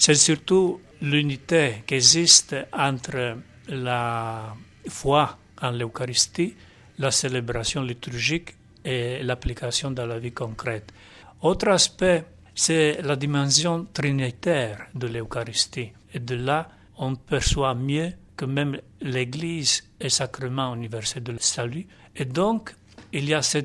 C'est surtout l'unité qui existe entre la foi en l'Eucharistie, la célébration liturgique et l'application dans la vie concrète. Autre aspect, c'est la dimension trinitaire de l'Eucharistie. Et de là, on perçoit mieux que même l'Église est sacrement universel de salut. Et donc, il y a ce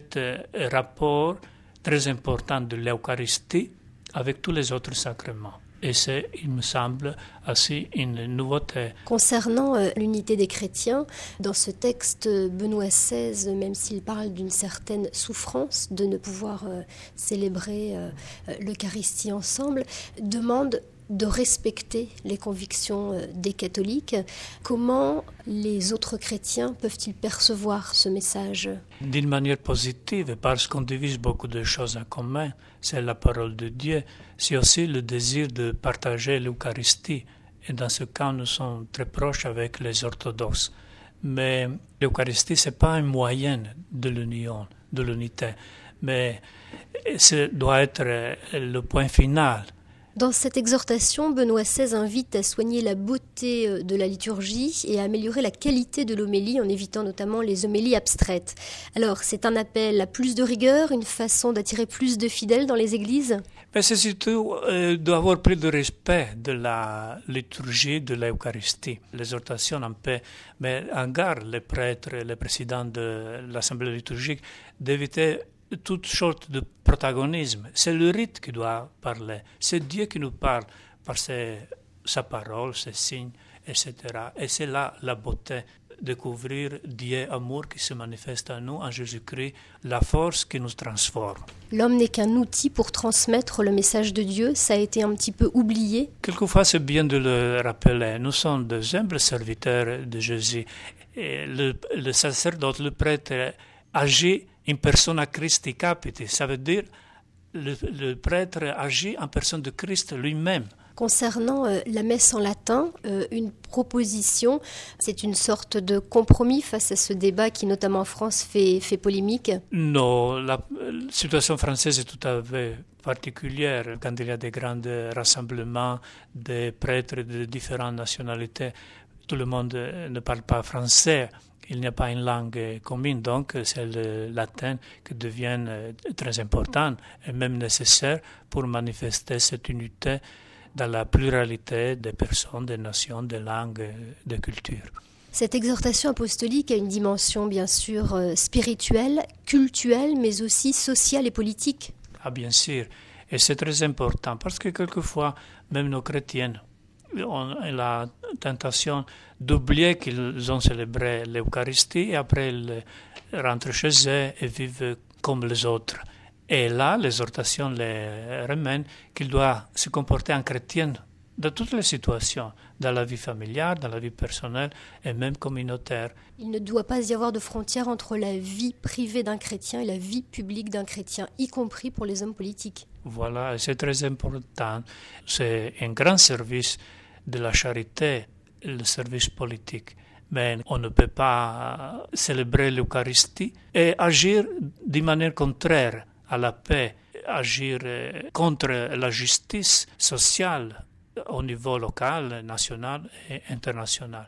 rapport très important de l'Eucharistie avec tous les autres sacrements. Et c'est, il me semble, aussi une nouveauté. Concernant l'unité des chrétiens, dans ce texte, Benoît XVI, même s'il parle d'une certaine souffrance de ne pouvoir célébrer l'Eucharistie ensemble, demande de respecter les convictions des catholiques. Comment les autres chrétiens peuvent-ils percevoir ce message ? D'une manière positive, parce qu'on divise beaucoup de choses en commun. C'est la parole de Dieu. C'est aussi le désir de partager l'Eucharistie. Et dans ce cas, nous sommes très proches avec les orthodoxes. Mais l'Eucharistie, ce n'est pas un moyen de l'union, de l'unité. Mais ce doit être le point final. Dans cette exhortation, Benoît XVI invite à soigner la beauté de la liturgie et à améliorer la qualité de l'homélie en évitant notamment les homélies abstraites. Alors, c'est un appel à plus de rigueur, une façon d'attirer plus de fidèles dans les églises ? Mais c'est surtout d'avoir plus de respect de la liturgie de l'Eucharistie. L'exhortation en paix, mais en garde les prêtres, les présidents de l'Assemblée liturgique d'éviter toute sorte de protagonisme. C'est le rite qui doit parler. C'est Dieu qui nous parle par sa parole, ses signes, etc. Et c'est là la beauté, découvrir Dieu amour qui se manifeste en nous, en Jésus-Christ, la force qui nous transforme. L'homme n'est qu'un outil pour transmettre le message de Dieu. Ça a été un petit peu oublié. Quelquefois, c'est bien de le rappeler. Nous sommes de humbles serviteurs de Jésus. Et le sacerdoce, le prêtre, agit in persona Christi capiti, ça veut dire le prêtre agit en personne de Christ lui-même. Concernant la messe en latin, une proposition, c'est une sorte de compromis face à ce débat qui, notamment en France, fait polémique. Non, la situation française est tout à fait particulière. Quand il y a des grands rassemblements de prêtres de différentes nationalités, tout le monde ne parle pas français. Il n'y a pas une langue commune, donc c'est le latin qui devient très important et même nécessaire pour manifester cette unité dans la pluralité des personnes, des nations, des langues, des cultures. Cette exhortation apostolique a une dimension bien sûr spirituelle, cultuelle, mais aussi sociale et politique. Ah bien sûr, et c'est très important parce que quelquefois, même nos chrétiens, on a la tentation d'oublier qu'ils ont célébré l'Eucharistie et après ils rentrent chez eux et vivent comme les autres. Et là, l'exhortation les ramène qu'ils doivent se comporter en chrétien dans toutes les situations, dans la vie familiale, dans la vie personnelle et même communautaire. Il ne doit pas y avoir de frontière entre la vie privée d'un chrétien et la vie publique d'un chrétien, y compris pour les hommes politiques. Voilà, c'est très important. C'est un grand service de la charité, le service politique. Mais on ne peut pas célébrer l'Eucharistie et agir d'une manière contraire à la paix, agir contre la justice sociale au niveau local, national et international.